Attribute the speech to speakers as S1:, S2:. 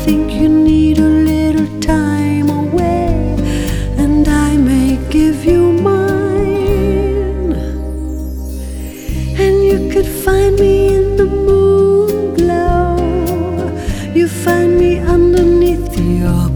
S1: think you need a little time away, and I may give you mine. And you could find me in the moon glow, you find me underneath the